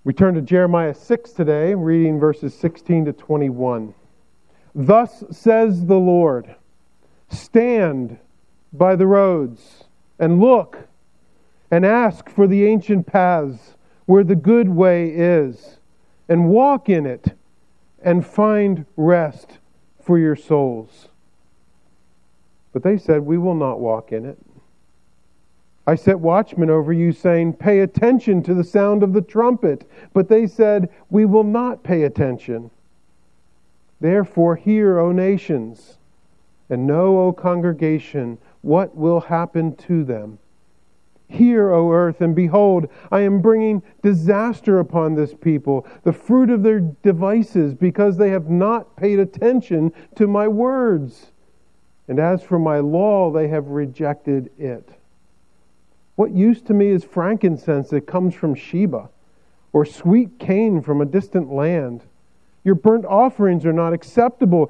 We turn to Jeremiah 6 today, reading verses 16 to 21. Thus says the Lord, stand by the roads and look and ask for the ancient paths where the good way is, and walk in it and find rest for your souls. But they said, we will not walk in it. I set watchmen over you, saying, pay attention to the sound of the trumpet. But they said, we will not pay attention. Therefore hear, O nations, and know, O congregation, what will happen to them. Hear, O earth, and behold, I am bringing disaster upon this people, the fruit of their devices, because they have not paid attention to my words. And as for my law, they have rejected it. What use to me is frankincense that comes from Sheba, or sweet cane from a distant land? Your burnt offerings are not acceptable,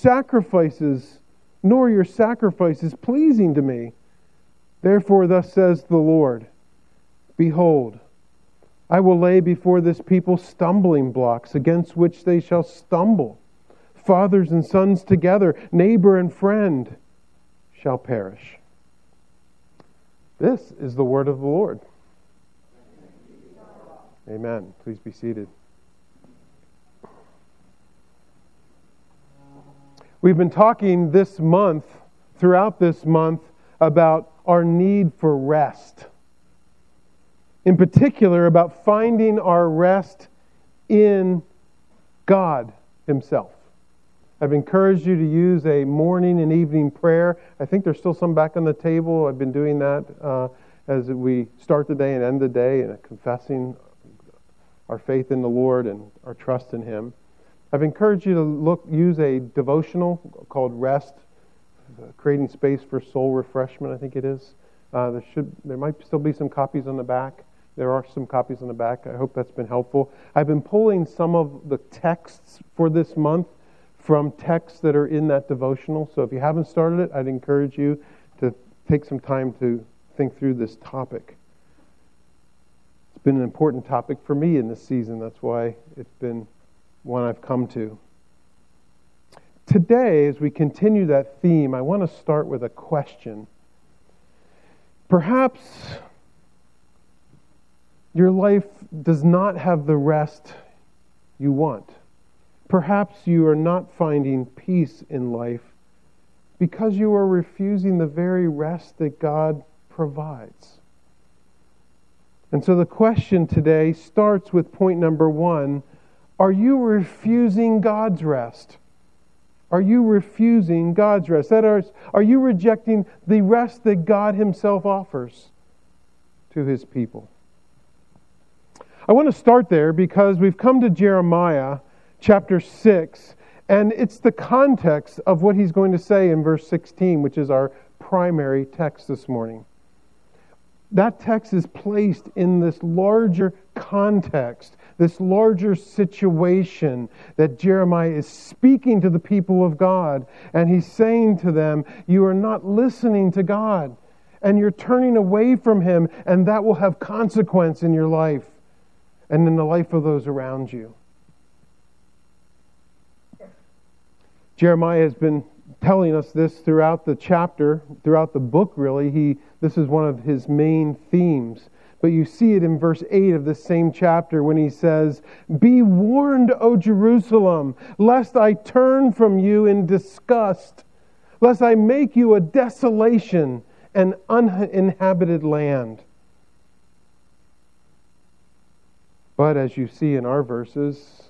nor your sacrifices pleasing to me. Therefore, thus says the Lord, behold, I will lay before this people stumbling blocks against which they shall stumble. Fathers and sons together, neighbor and friend, shall perish. This is the word of the Lord. Amen. Please be seated. We've been talking throughout this month, about our need for rest. In particular, about finding our rest in God Himself. I've encouraged you to use a morning and evening prayer. I think there's still some back on the table. I've been doing that as we start the day and end the day, and confessing our faith in the Lord and our trust in Him. I've encouraged you to use a devotional called Rest, Creating Space for Soul Refreshment, I think it is. There might still be some copies on the back. There are some copies on the back. I hope that's been helpful. I've been pulling some of the texts for this month from texts that are in that devotional. So if you haven't started it, I'd encourage you to take some time to think through this topic. It's been an important topic for me in this season. That's why it's been one I've come to. Today, as we continue that theme, I want to start with a question. Perhaps your life does not have the rest you want. Perhaps you are not finding peace in life because you are refusing the very rest that God provides. And so the question today starts with point number 1. Are you refusing God's rest? Are you refusing God's rest? That is, are you rejecting the rest that God Himself offers to His people? I want to start there because we've come to Jeremiah chapter 6, and it's the context of what he's going to say in verse 16, which is our primary text this morning. That text is placed in this larger context, this larger situation that Jeremiah is speaking to the people of God, and he's saying to them, you are not listening to God, and you're turning away from Him, and that will have consequence in your life and in the life of those around you. Jeremiah has been telling us this throughout the chapter, throughout the book really. This is one of his main themes. But you see it in verse 8 of this same chapter when he says, be warned, O Jerusalem, lest I turn from you in disgust, lest I make you a desolation, an uninhabited land. But as you see in our verses,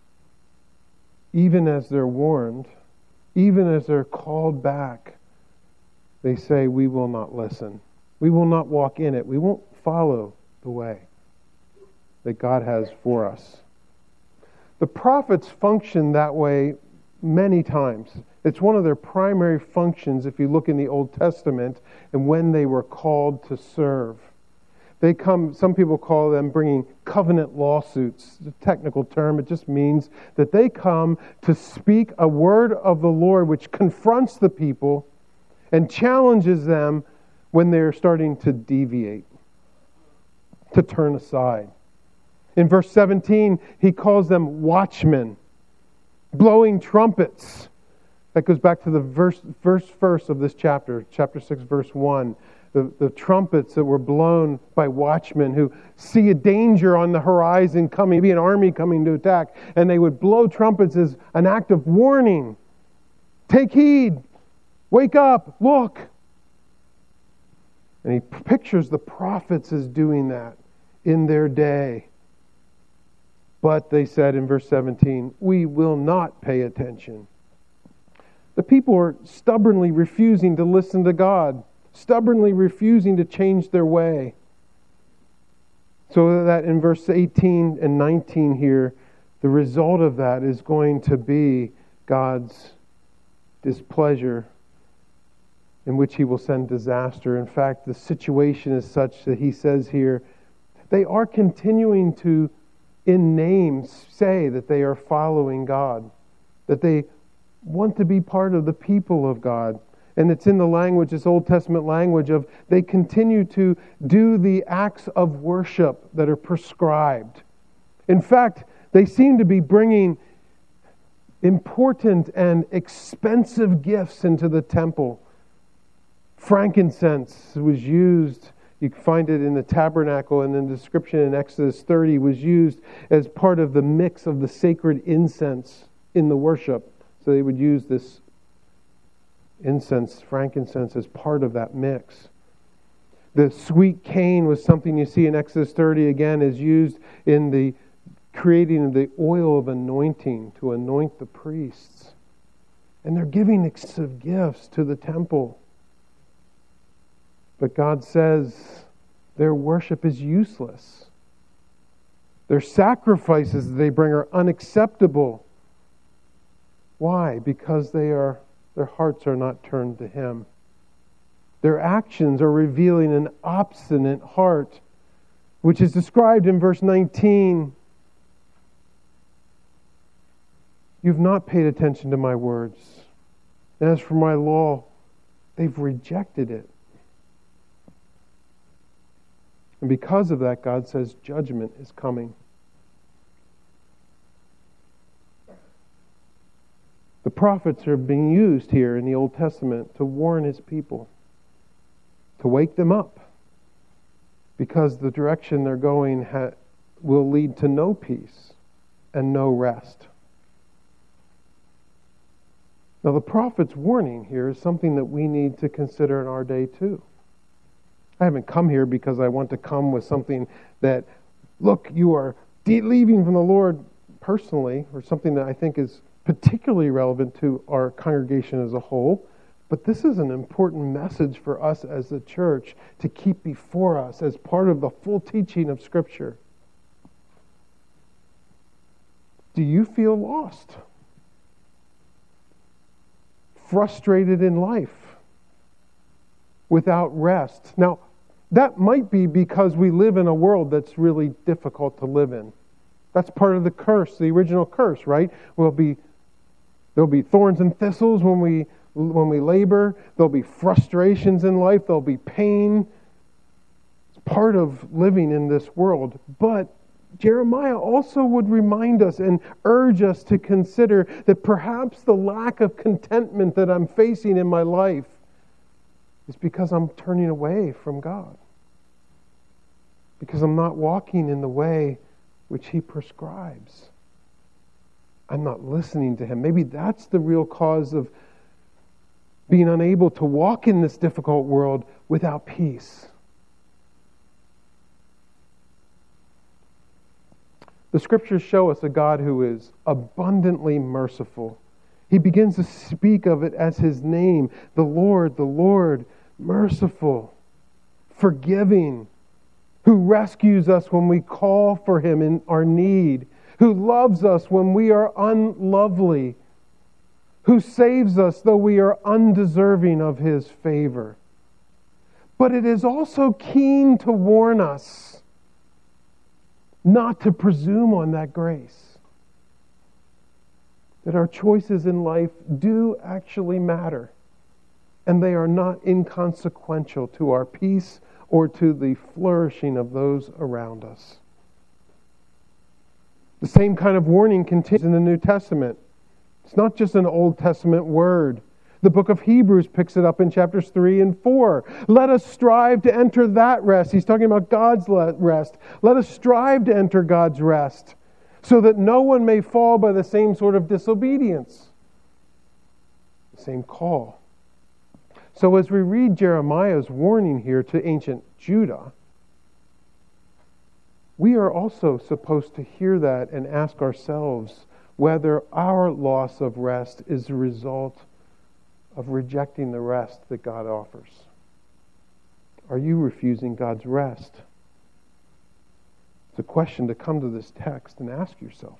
even as they're warned, even as they're called back, they say, we will not listen. We will not walk in it. We won't follow the way that God has for us. The prophets function that way many times. It's one of their primary functions if you look in the Old Testament and when they were called to serve. They come, some people call them bringing covenant lawsuits. It's a technical term. It just means that they come to speak a word of the Lord which confronts the people and challenges them when they're starting to deviate, to turn aside. In verse 17, he calls them watchmen, blowing trumpets. That goes back to the first verse of this chapter, chapter 6, verse 1. The trumpets that were blown by watchmen who see a danger on the horizon coming, maybe an army coming to attack, and they would blow trumpets as an act of warning. Take heed, wake up, look. And he pictures the prophets as doing that in their day. But they said in verse 17, we will not pay attention. The people are stubbornly refusing to listen to God, stubbornly refusing to change their way. So that in verse 18 and 19 here, the result of that is going to be God's displeasure, in which he will send disaster. In fact, the situation is such that he says here, they are continuing to, in names, say that they are following God, that they want to be part of the people of God. And it's in the language, this Old Testament language of they continue to do the acts of worship that are prescribed. In fact, they seem to be bringing important and expensive gifts into the temple. Frankincense was used, you can find it in the tabernacle, and then the description in Exodus 30 was used as part of the mix of the sacred incense in the worship. So they would use this incense, frankincense, as part of that mix. The sweet cane was something you see in Exodus 30 again, is used in the creating of the oil of anointing to anoint the priests. And they're giving expensive gifts to the temple. But God says their worship is useless. Their sacrifices that they bring are unacceptable. Why? Because their hearts are not turned to Him. Their actions are revealing an obstinate heart, which is described in verse 19. You've not paid attention to my words. And as for my law, they've rejected it. And because of that, God says judgment is coming. The prophets are being used here in the Old Testament to warn His people, to wake them up, because the direction they're going will lead to no peace and no rest. Now, the prophet's warning here is something that we need to consider in our day too. I haven't come here because I want to come with something that, look, you are leaving from the Lord personally, or something that I think is particularly relevant to our congregation as a whole. But this is an important message for us as a church to keep before us as part of the full teaching of Scripture. Do you feel lost? Frustrated in life? Without rest? Now, that might be because we live in a world that's really difficult to live in. That's part of the curse, the original curse, right? There'll be thorns and thistles when we labor. There'll be frustrations in life. There'll be pain. It's part of living in this world. But Jeremiah also would remind us and urge us to consider that perhaps the lack of contentment that I'm facing in my life is because I'm turning away from God. Because I'm not walking in the way which He prescribes. I'm not listening to Him. Maybe that's the real cause of being unable to walk in this difficult world without peace. The Scriptures show us a God who is abundantly merciful. He begins to speak of it as His name, the Lord, merciful, forgiving, who rescues us when we call for Him in our need, who loves us when we are unlovely, who saves us though we are undeserving of His favor. But it is also keen to warn us not to presume on that grace. That our choices in life do actually matter. And they are not inconsequential to our peace or to the flourishing of those around us. The same kind of warning continues in the New Testament. It's not just an Old Testament word. The book of Hebrews picks it up in chapters 3 and 4. Let us strive to enter that rest. He's talking about God's rest. Let us strive to enter God's rest so that no one may fall by the same sort of disobedience. The same call. So as we read Jeremiah's warning here to ancient Judah, we are also supposed to hear that and ask ourselves whether our loss of rest is a result of rejecting the rest that God offers. Are you refusing God's rest? It's a question to come to this text and ask yourself.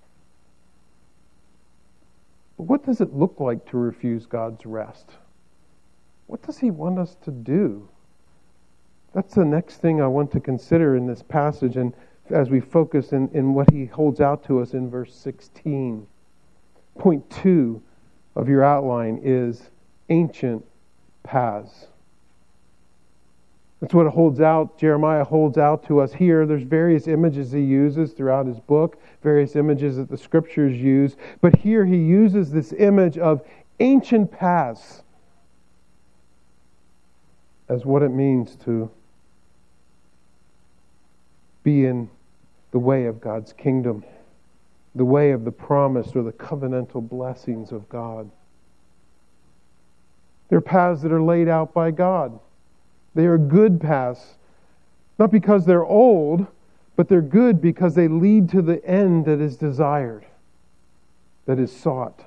But what does it look like to refuse God's rest? What does He want us to do? That's the next thing I want to consider in this passage, and as we focus in what He holds out to us in verse 16. Point 2 of your outline is ancient paths. That's what it holds out. Jeremiah holds out to us here. There's various images he uses throughout his book, various images that the Scriptures use. But here he uses this image of ancient paths as what it means to be in the way of God's kingdom, the way of the promised or the covenantal blessings of God. They're paths that are laid out by God. They are good paths, not because they're old, but they're good because they lead to the end that is desired, that is sought.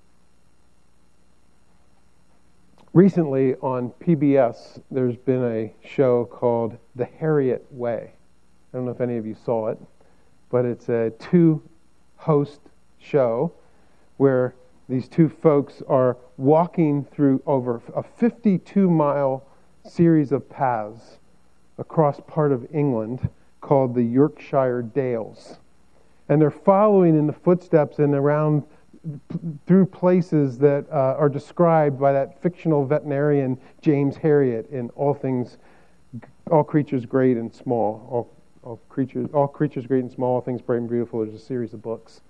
Recently on PBS, there's been a show called The Harriet Way. I don't know if any of you saw it, but it's a two-host show where these two folks are walking through over a 52-mile series of paths across part of England called the Yorkshire Dales. And they're following in the footsteps and around through places that are described by that fictional veterinarian James Herriot in All Creatures Great and Small. All Creatures Great and Small, All Things Bright and Beautiful. There's a series of books.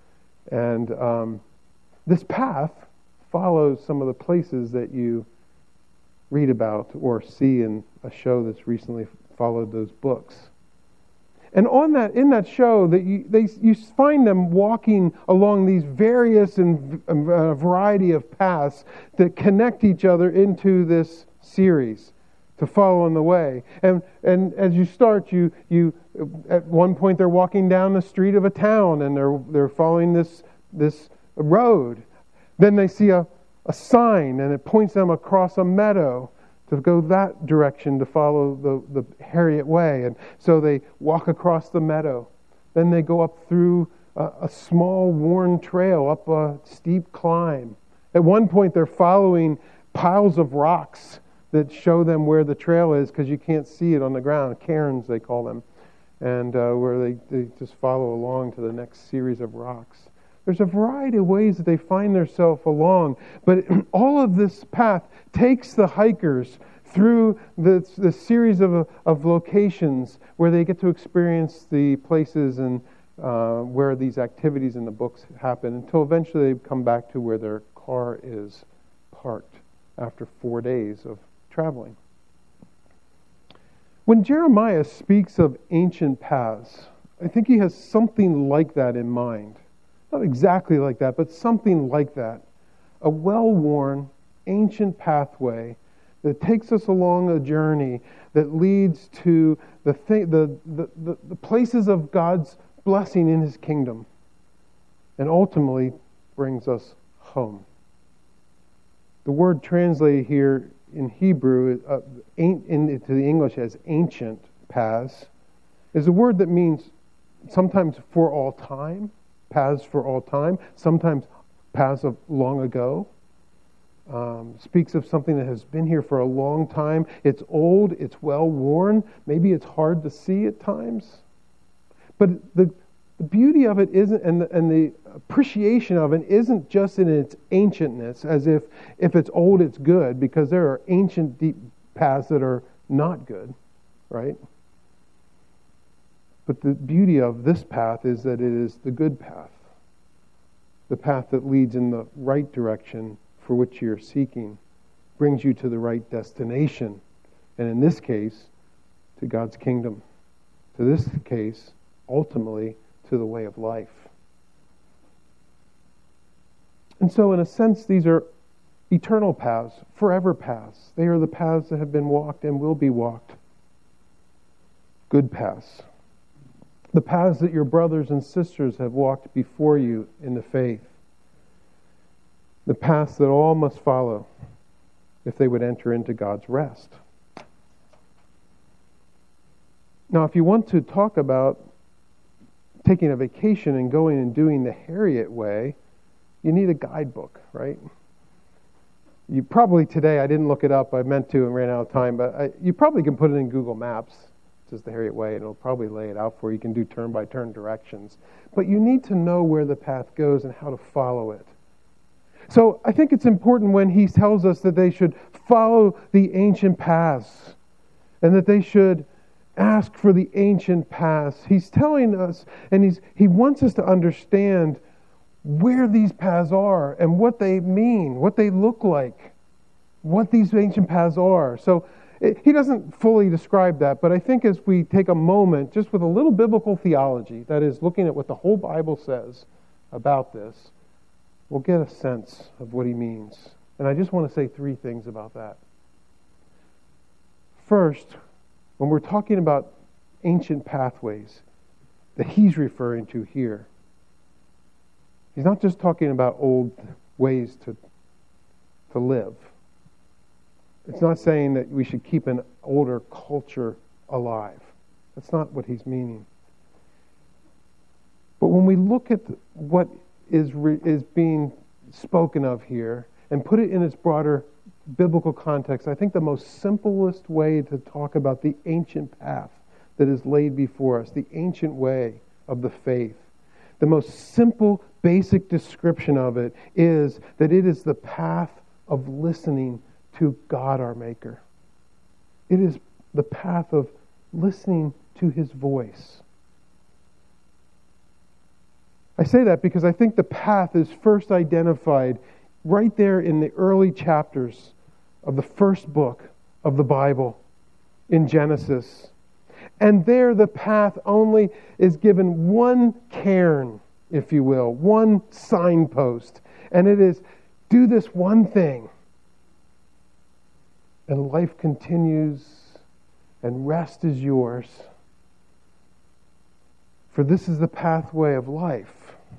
And this path follows some of the places that you read about or see in a show that's recently followed those books. And in that show, you find them walking along these various and a variety of paths that connect each other into this series to follow on the way. And as you start, you at one point they're walking down the street of a town and they're following this road. Then they see a sign and it points them across a meadow to go that direction to follow the Harriet Way. And so they walk across the meadow. Then they go up through a small worn trail, up a steep climb. At one point they're following piles of rocks that show them where the trail is because you can't see it on the ground. Cairns, they call them. And where they just follow along to the next series of rocks. There's a variety of ways that they find themselves along. But all of this path takes the hikers through the series of locations where they get to experience the places and where these activities in the books happen until eventually they come back to where their car is parked after 4 days of traveling. When Jeremiah speaks of ancient paths, I think he has something like that in mind. Not exactly like that, but something like that. A well-worn, ancient pathway that takes us along a journey that leads to the places of God's blessing in His kingdom and ultimately brings us home. The word translated here in Hebrew into the English as ancient paths is a word that means sometimes for all time, paths for all time, sometimes paths of long ago. Speaks of something that has been here for a long time. It's old, it's well worn, maybe it's hard to see at times. But the beauty of it isn't, and the appreciation of it isn't just in its ancientness, as if it's old it's good, because there are ancient deep paths that are not good, right? But the beauty of this path is that it is the good path, the path that leads in the right direction for which you're seeking, brings you to the right destination, and in this case, to God's kingdom. To this case, ultimately, to the way of life. And so, in a sense, these are eternal paths, forever paths. They are the paths that have been walked and will be walked. Good paths. The paths that your brothers and sisters have walked before you in the faith. The paths that all must follow if they would enter into God's rest. Now, if you want to talk about taking a vacation and going and doing the Harriet way, you need a guidebook, right? You probably today, I didn't look it up, I meant to and ran out of time, but you probably can put it in Google Maps, just the Harriet way, and it'll probably lay it out for you. You can do turn-by-turn directions. But you need to know where the path goes and how to follow it. So I think it's important when he tells us that they should follow the ancient paths and that they should ask for the ancient paths. He's telling us, and he wants us to understand where these paths are and what they mean, what they look like, what these ancient paths are. So he doesn't fully describe that, but I think as we take a moment, just with a little biblical theology, that is, looking at what the whole Bible says about this, we'll get a sense of what he means. And I just want to say three things about that. First, when we're talking about ancient pathways that he's referring to here, he's not just talking about old ways to live. It's not saying that we should keep an older culture alive. That's not what he's meaning. But when we look at what is being spoken of here and put it in its broader biblical context, I think the most simplest way to talk about the ancient path that is laid before us, the ancient way of the faith, the most simple, basic description of it is that it is the path of listening to God our Maker. It is the path of listening to his voice. I say that because I think the path is first identified right there in the early chapters of the first book of the Bible in Genesis. And there the path only is given one cairn, if you will, one signpost. And it is, do this one thing. And life continues and rest is yours. For this is the pathway of life.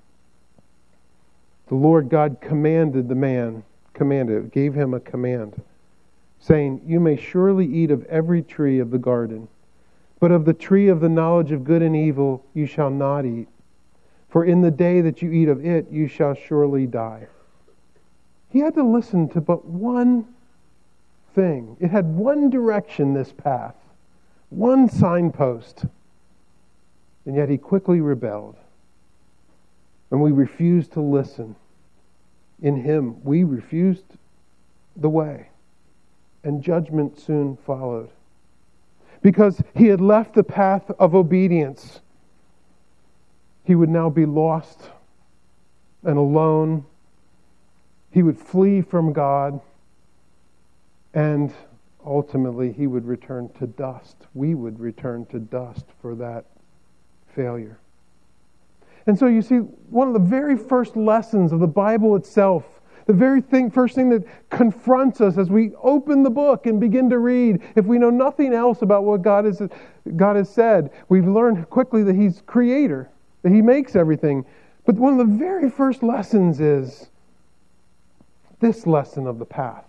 The Lord God commanded the man, gave him a command, saying, you may surely eat of every tree of the garden, but of the tree of the knowledge of good and evil you shall not eat. For in the day that you eat of it, you shall surely die. He had to listen to but one thing. It had one direction, this path, one signpost. And yet he quickly rebelled. And we refused to listen. In him, we refused the way. And judgment soon followed. Because he had left the path of obedience, he would now be lost and alone. He would flee from God. And ultimately, he would return to dust. We would return to dust for that failure. And so you see, one of the very first lessons of the Bible itself, the very first thing that confronts us as we open the book and begin to read, if we know nothing else about what God has said, we've learned quickly that he's creator, that he makes everything. But one of the very first lessons is this lesson of the path.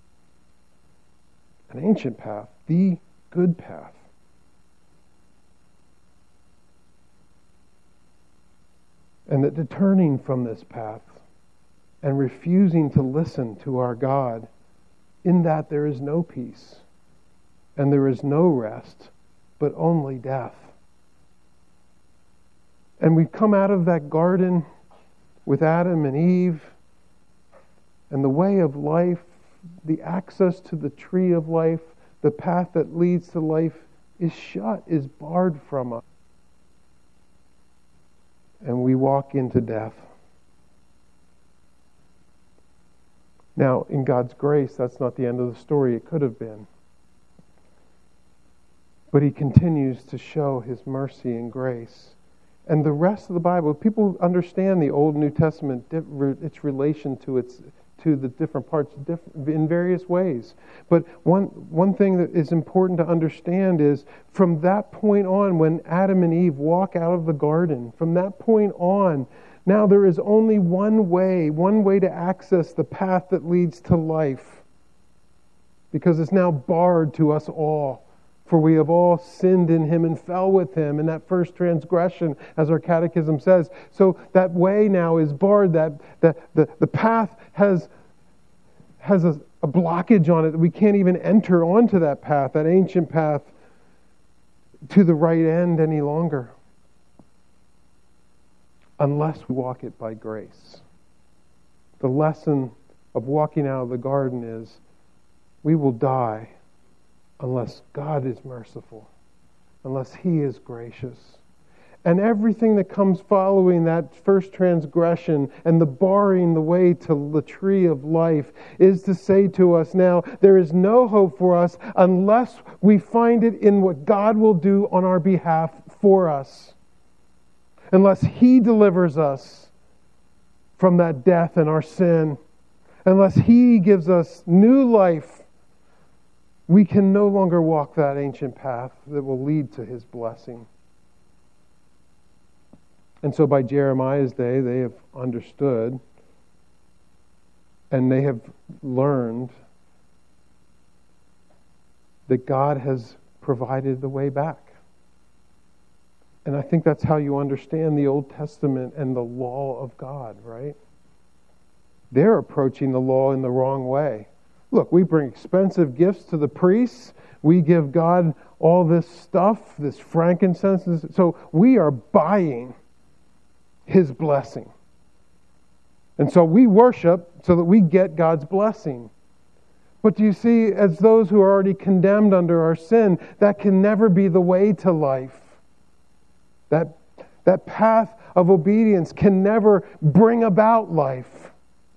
An ancient path, the good path. And that turning from this path and refusing to listen to our God, in that there is no peace and there is no rest, but only death. And we've come out of that garden with Adam and Eve, and the way of life, the access to the tree of life, the path that leads to life is shut, is barred from us. and we walk into death. Now, in God's grace, that's not the end of the story. It could have been. But He continues to show His mercy and grace. And the rest of the Bible, people understand the Old and New Testament, its relation to the different parts in various ways. But one thing that is important to understand is from that point on, when Adam and Eve walk out of the garden, from that point on, now there is only one way to access the path that leads to life. Because it's now barred to us all. For we have all sinned in Him and fell with Him in that first transgression, as our catechism says. So that way now is barred. The path has a blockage on it that we can't even enter onto that path, that ancient path, to the right end any longer. Unless we walk it by grace. The lesson of walking out of the garden is we will die unless God is merciful, unless He is gracious. And everything that comes following that first transgression and the barring the way to the tree of life is to say to us now, there is no hope for us unless we find it in what God will do on our behalf for us. Unless He delivers us from that death and our sin, unless He gives us new life, we can no longer walk that ancient path that will lead to His blessing. And so by Jeremiah's day, they have understood and they have learned that God has provided the way back. And I think that's how you understand the Old Testament and the law of God, right? They're approaching the law in the wrong way. Look, we bring expensive gifts to the priests. We give God all this stuff, this frankincense. So we are buying His blessing. And so we worship so that we get God's blessing. But do you see, as those who are already condemned under our sin, that can never be the way to life. That path of obedience can never bring about life.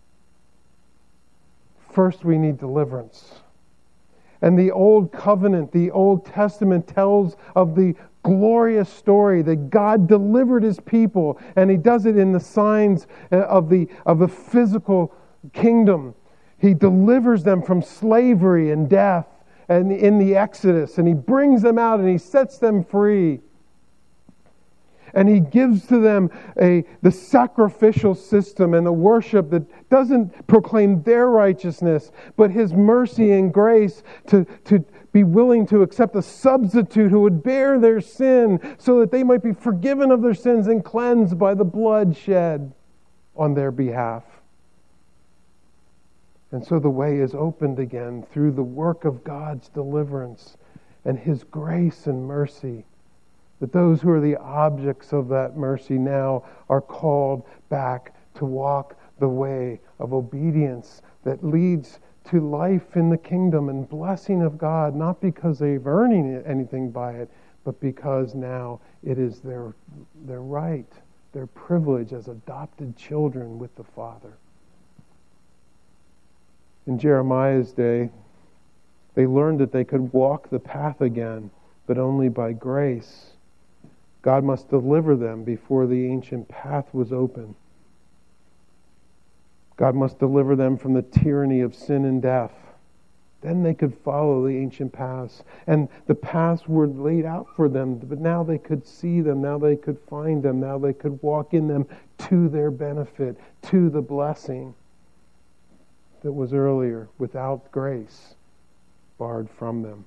First, we need deliverance. And the Old Covenant, the Old Testament tells of the glorious story that God delivered His people, and He does it in the signs of the physical kingdom. He delivers them from slavery and death and in the Exodus, and He brings them out and He sets them free. And He gives to them the sacrificial system and the worship that doesn't proclaim their righteousness, but His mercy and grace to be willing to accept a substitute who would bear their sin so that they might be forgiven of their sins and cleansed by the blood shed on their behalf. And so the way is opened again through the work of God's deliverance and His grace and mercy. That those who are the objects of that mercy now are called back to walk the way of obedience that leads to life in the kingdom and blessing of God, not because they've earned anything by it, but because now it is their right, their privilege as adopted children with the Father. In Jeremiah's day, they learned that they could walk the path again, but only by grace. God must deliver them before the ancient path was open. God must deliver them from the tyranny of sin and death. Then they could follow the ancient paths. And the paths were laid out for them, but now they could see them, now they could find them, now they could walk in them to their benefit, to the blessing that was earlier, without grace, barred from them.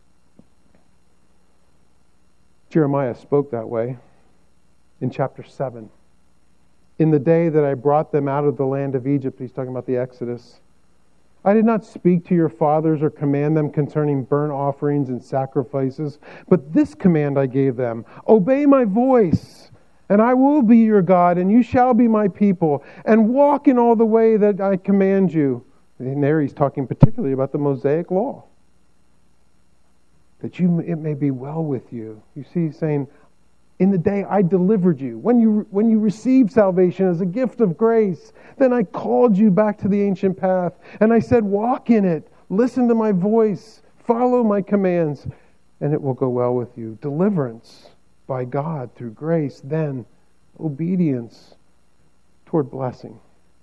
Jeremiah spoke that way in chapter 7. In the day that I brought them out of the land of Egypt, he's talking about the Exodus, I did not speak to your fathers or command them concerning burnt offerings and sacrifices, but this command I gave them: obey my voice, and I will be your God, and you shall be my people, and walk in all the way that I command you. And there he's talking particularly about the Mosaic law. That it may be well with you. You see, he's saying, in the day I delivered you. When you received salvation as a gift of grace, then I called you back to the ancient path. And I said, walk in it. Listen to my voice. Follow my commands. And it will go well with you. Deliverance by God through grace. Then obedience toward blessing.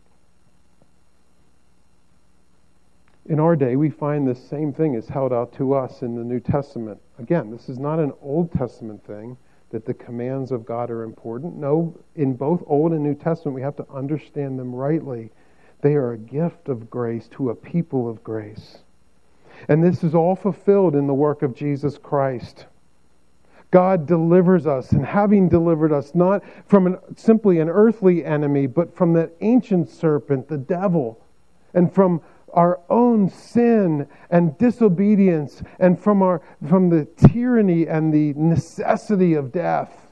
In our day, we find the same thing is held out to us in the New Testament. Again, this is not an Old Testament thing, that the commands of God are important. No, in both Old and New Testament, we have to understand them rightly. They are a gift of grace to a people of grace. And this is all fulfilled in the work of Jesus Christ. God delivers us, and having delivered us not from simply an earthly enemy, but from that ancient serpent, the devil, and from our own sin and disobedience, and from the tyranny and the necessity of death.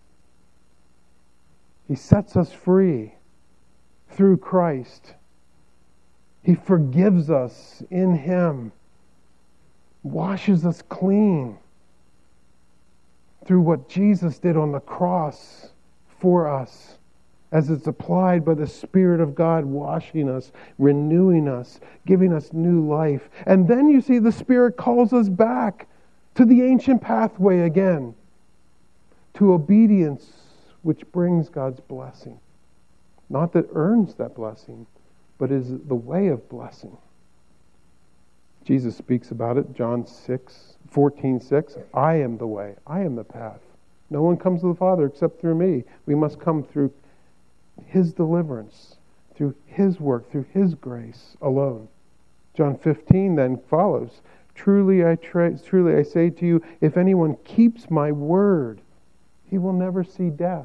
He sets us free through Christ. He forgives us in Him, washes us clean through what Jesus did on the cross for us, as it's applied by the Spirit of God, washing us, renewing us, giving us new life. And then you see the Spirit calls us back to the ancient pathway again, to obedience, which brings God's blessing. Not that earns that blessing, but is the way of blessing. Jesus speaks about it, John 14:6. I am the way, I am the path. No one comes to the Father except through me. We must come through His deliverance, through His work, through His grace alone. John 15 then follows. Truly I say to you, if anyone keeps my word, he will never see death.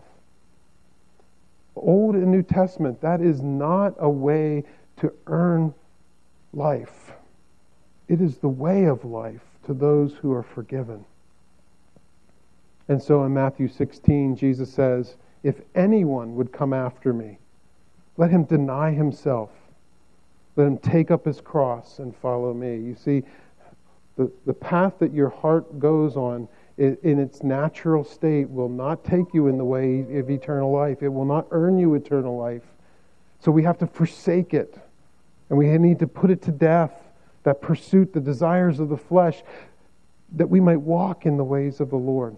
Old and New Testament, that is not a way to earn life. It is the way of life to those who are forgiven. And so in Matthew 16, Jesus says, if anyone would come after me, let him deny himself. Let him take up his cross and follow me. You see, the path that your heart goes on in its natural state will not take you in the way of eternal life. It will not earn you eternal life. So we have to forsake it. And we need to put it to death, that pursuit, the desires of the flesh, that we might walk in the ways of the Lord.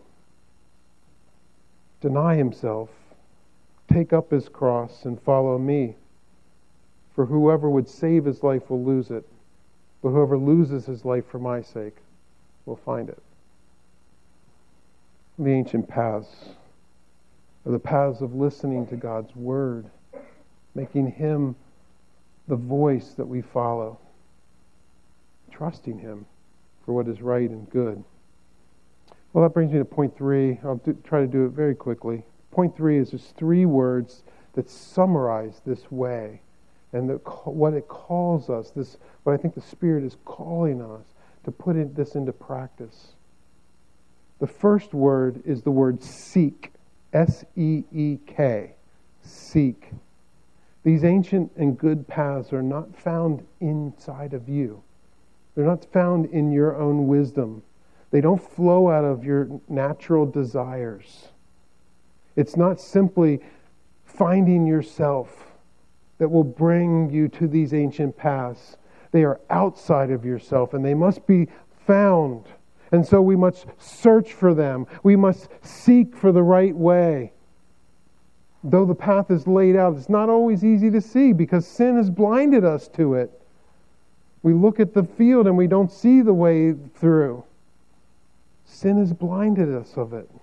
Deny himself, take up his cross, and follow me. For whoever would save his life will lose it, but whoever loses his life for my sake will find it. The ancient paths are the paths of listening to God's word, making Him the voice that we follow, trusting Him for what is right and good. Well, that brings me to point 3. I'll try to do it very quickly. Point 3 is just 3 words that summarize this way and what it calls us, what I think the Spirit is calling us to put this into practice. The first word is the word seek, S-E-E-K, seek. These ancient and good paths are not found inside of you. They're not found in your own wisdom. They don't flow out of your natural desires. It's not simply finding yourself that will bring you to these ancient paths. They are outside of yourself, and they must be found. And so we must search for them. We must seek for the right way. Though the path is laid out, it's not always easy to see because sin has blinded us to it. We look at the field and we don't see the way through. Sin has blinded us of it.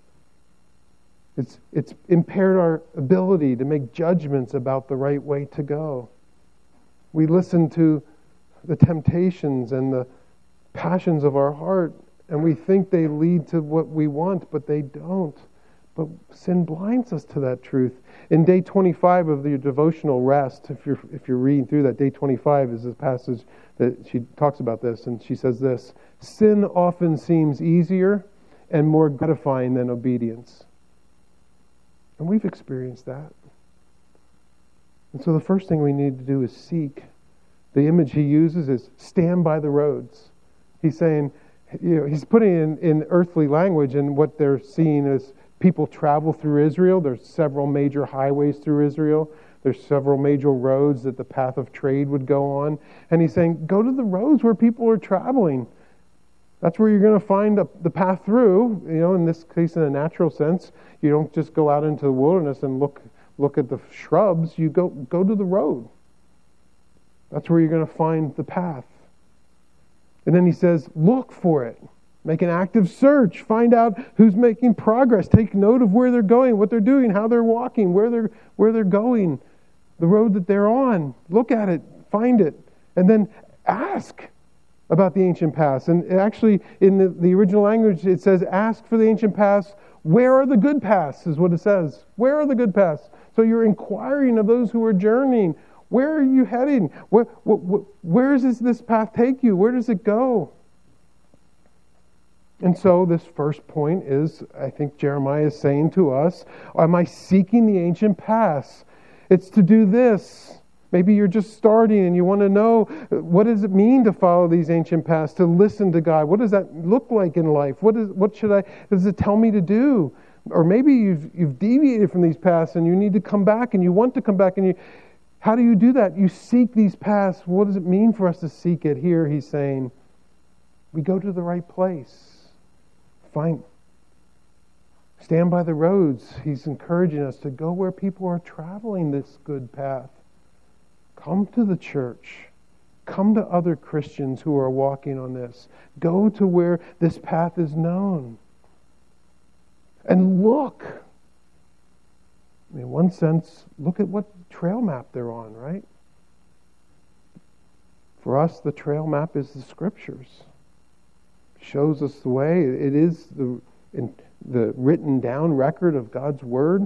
It's impaired our ability to make judgments about the right way to go. We listen to the temptations and the passions of our heart, and we think they lead to what we want, but they don't. But sin blinds us to that truth. In day 25 of your devotional rest, if you're reading through that, day 25 is a passage that she talks about this, and she says this: sin often seems easier and more gratifying than obedience. And we've experienced that. And so the first thing we need to do is seek. The image he uses is stand by the roads. He's saying, he's putting it in earthly language, and what they're seeing is people travel through Israel. There's several major highways through Israel. There's several major roads that the path of trade would go on. And he's saying, go to the roads where people are traveling. That's where you're going to find the path through. In this case, in a natural sense, you don't just go out into the wilderness and look at the shrubs. You go to the road. That's where you're going to find the path. And then he says, look for it. Make an active search. Find out who's making progress. Take note of where they're going, what they're doing, how they're walking, where they're going, the road that they're on. Look at it. Find it. And then ask about the ancient past. And actually, in the original language, it says, ask for the ancient past. Where are the good paths, is what it says. Where are the good paths? So you're inquiring of those who are journeying. Where are you heading? Where does this path take you? Where does it go? And so this first point is, I think Jeremiah is saying to us, am I seeking the ancient paths? It's to do this. Maybe you're just starting and you want to know, what does it mean to follow these ancient paths, to listen to God? What does that look like in life? Does it tell me to do? Or maybe you've deviated from these paths and you need to come back and you want to come back. How do you do that? You seek these paths. What does it mean for us to seek it? Here he's saying, we go to the right place. Stand by the roads. He's encouraging us to go where people are traveling this good path. Come to the church. Come to other Christians who are walking on this. Go to where this path is known. And look. In one sense, look at what trail map they're on, right? For us, the trail map is the Scriptures. Shows us the way. It is the written down record of God's Word.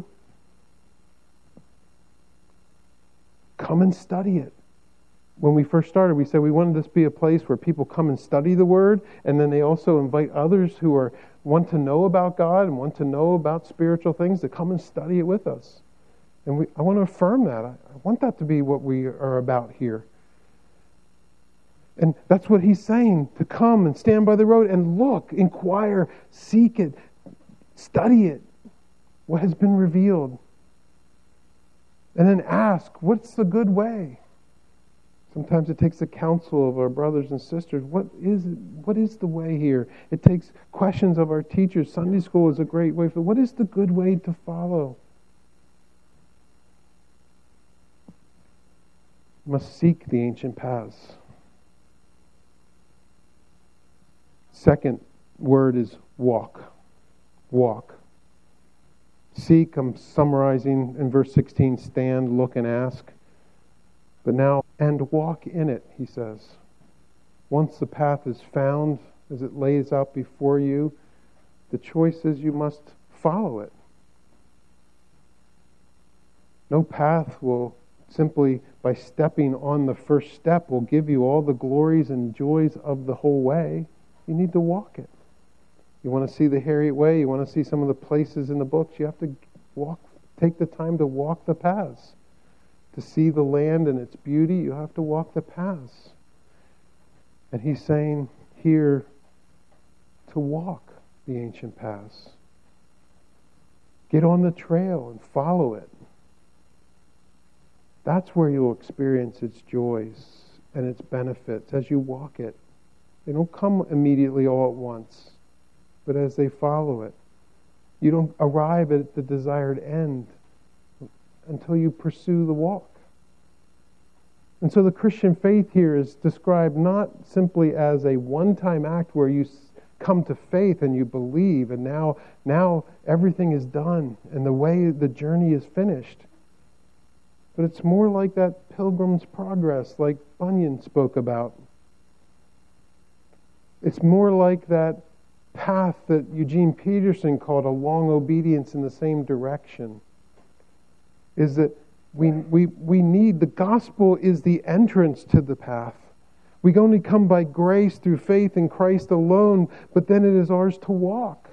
Come and study it. When we first started, we said we wanted this to be a place where people come and study the Word, and then they also invite others who want to know about God and want to know about spiritual things to come and study it with us. And I want to affirm that. I want that to be what we are about here. And that's what he's saying, to come and stand by the road and look, inquire, seek it, study it, what has been revealed. And then ask, what's the good way? Sometimes it takes the counsel of our brothers and sisters. What is the way here? It takes questions of our teachers. Sunday school is a great way for what is the good way to follow? We must seek the ancient paths. Second word is walk. Walk. Seek, I'm summarizing in verse 16, stand, look, and ask. But now, and walk in it, he says. Once the path is found, as it lays out before you, the choice is you must follow it. No path will simply, by stepping on the first step, will give you all the glories and joys of the whole way. You need to walk it. You want to see the Harriet Way, you want to see some of the places in the books, you have to take the time to walk the paths. To see the land and its beauty, you have to walk the paths. And he's saying here to walk the ancient paths. Get on the trail and follow it. That's where you'll experience its joys and its benefits as you walk it. They don't come immediately all at once, but as they follow it. You don't arrive at the desired end until you pursue the walk. And so the Christian faith here is described not simply as a one-time act where you come to faith and you believe and now everything is done and the journey is finished. But it's more like that Pilgrim's Progress, like Bunyan spoke about. It's more like that path that Eugene Peterson called a long obedience in the same direction. Is that we need, the gospel is the entrance to the path. We only come by grace through faith in Christ alone, but then it is ours to walk.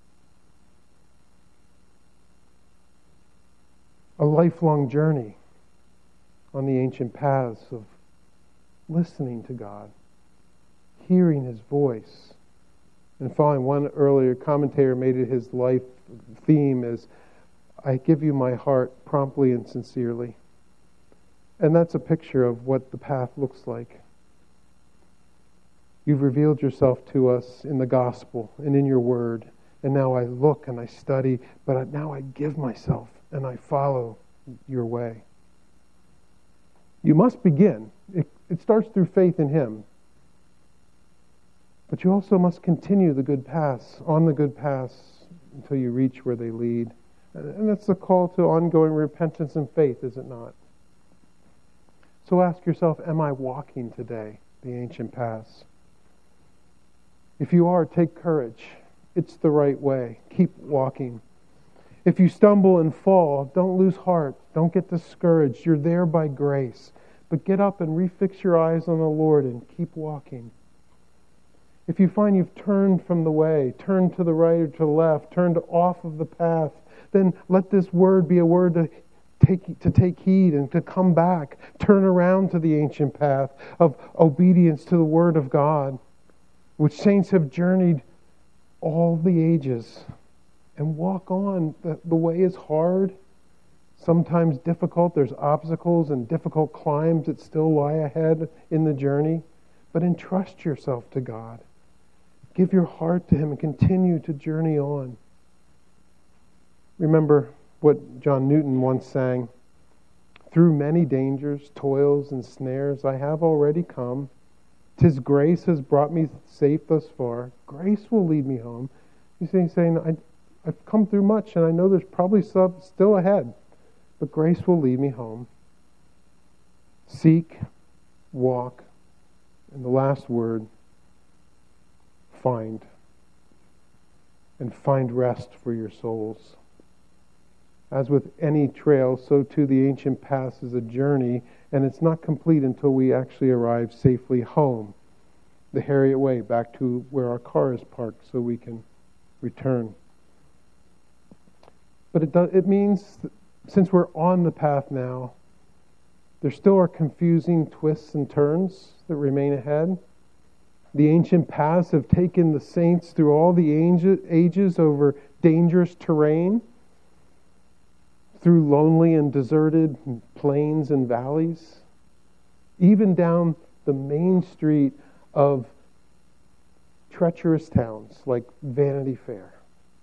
A lifelong journey on the ancient paths of listening to God, hearing His voice, And following one earlier commentator made it his life theme is, I give you my heart promptly and sincerely. And that's a picture of what the path looks like. You've revealed yourself to us in the gospel and in your word. And now I look and I study, but now I give myself and I follow your way. You must begin. It starts through faith in Him. But you also must continue the good paths, on the good paths, until you reach where they lead. And that's the call to ongoing repentance and faith, is it not? So ask yourself, am I walking today the ancient paths? If you are, take courage. It's the right way. Keep walking. If you stumble and fall, don't lose heart. Don't get discouraged. You're there by grace. But get up and refix your eyes on the Lord and keep walking. If you find you've turned from the way, turned to the right or to the left, turned off of the path, then let this word be a word to take heed and to come back. Turn around to the ancient path of obedience to the Word of God, which saints have journeyed all the ages. And walk on. The way is hard, sometimes difficult. There's obstacles and difficult climbs that still lie ahead in the journey. But entrust yourself to God. Give your heart to Him and continue to journey on. Remember what John Newton once sang, "Through many dangers, toils, and snares I have already come. 'Tis grace has brought me safe thus far. Grace will lead me home." He's saying, I've come through much, and I know there's probably some still ahead, but grace will lead me home. Seek, walk, and the last word, find. And find rest for your souls. As with any trail, so too the ancient path is a journey, and it's not complete until we actually arrive safely home. The Harriet Way, back to where our car is parked so we can return. But it means, since we're on the path now, there still are confusing twists and turns that remain ahead. The ancient paths have taken the saints through all the ages over dangerous terrain, through lonely and deserted plains and valleys, even down the main street of treacherous towns like Vanity Fair.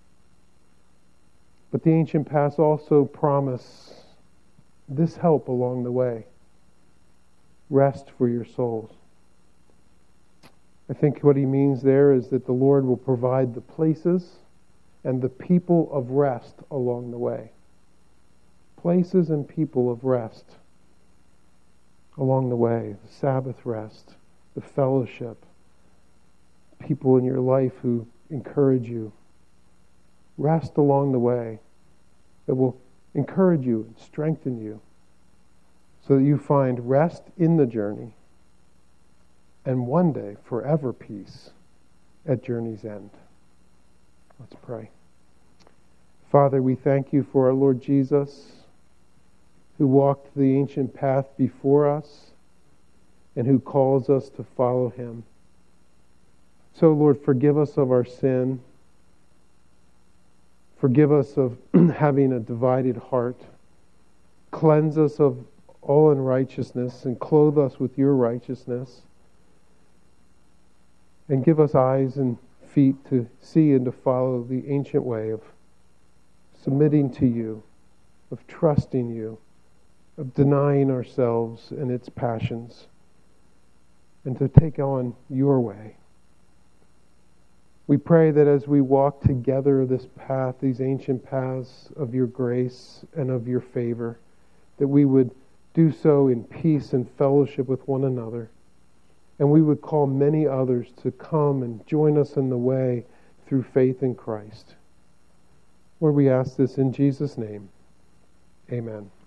But the ancient paths also promise this help along the way. Rest for your souls. I think what he means there is that the Lord will provide the places and the people of rest along the way. Places and people of rest along the way. The Sabbath rest, the fellowship, people in your life who encourage you. Rest along the way that will encourage you and strengthen you so that you find rest in the journey and one day forever peace at journey's end. Let's pray. Father, we thank you for our Lord Jesus, who walked the ancient path before us and who calls us to follow Him. So, Lord, forgive us of our sin. Forgive us of having a divided heart. Cleanse us of all unrighteousness and clothe us with your righteousness. And give us eyes and feet to see and to follow the ancient way of submitting to you, of trusting you, of denying ourselves and its passions, and to take on your way. We pray that as we walk together this path, these ancient paths of your grace and of your favor, that we would do so in peace and fellowship with one another, and we would call many others to come and join us in the way through faith in Christ. Lord, we ask this in Jesus' name. Amen.